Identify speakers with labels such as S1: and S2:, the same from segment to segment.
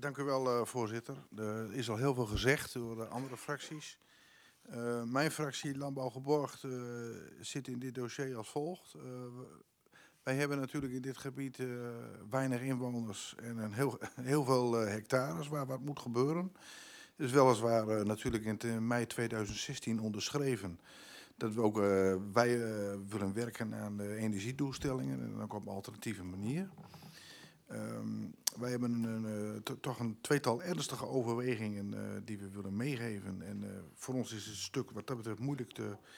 S1: Dank u wel, voorzitter. Er is al heel veel gezegd door de andere fracties. Mijn fractie Landbouw Geborgd zit in dit dossier als volgt. Wij hebben natuurlijk in dit gebied weinig inwoners en heel veel hectares waar wat moet gebeuren. Het is weliswaar natuurlijk in mei 2016 onderschreven dat we ook wij willen werken aan de energiedoelstellingen en ook op een alternatieve manier. Wij hebben toch een tweetal ernstige overwegingen die we willen meegeven. En voor ons is het stuk wat dat betreft moeilijk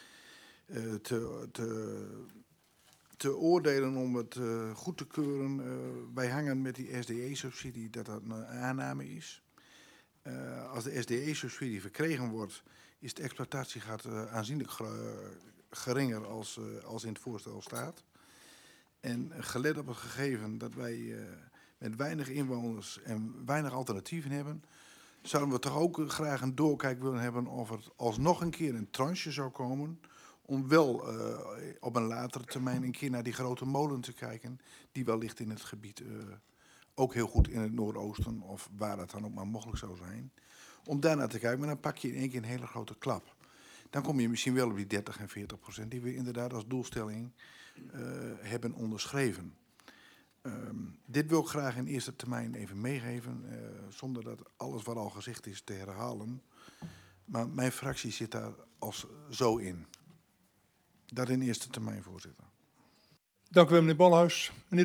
S1: te oordelen om het goed te keuren. Wij hangen met die SDE-subsidie dat een aanname is. Als de SDE-subsidie verkregen wordt, is de exploitatiegraad aanzienlijk geringer als in het voorstel staat. En gelet op het gegeven dat wij met weinig inwoners en weinig alternatieven hebben, zouden we toch ook graag een doorkijk willen hebben of er alsnog een keer een tranche zou komen om wel op een latere termijn een keer naar die grote molen te kijken, die wellicht in het gebied, ook heel goed in het Noordoosten of waar dat dan ook maar mogelijk zou zijn, om daarnaar te kijken. Maar dan pak je in één keer een hele grote klap. Dan kom je misschien wel op die 30 en 40% die we inderdaad als doelstelling hebben onderschreven. Dit wil ik graag in eerste termijn even meegeven, zonder dat alles wat al gezegd is te herhalen. Maar mijn fractie zit daar als zo in. Dat in eerste termijn, voorzitter.
S2: Dank u wel, meneer Bolhuis. Meneer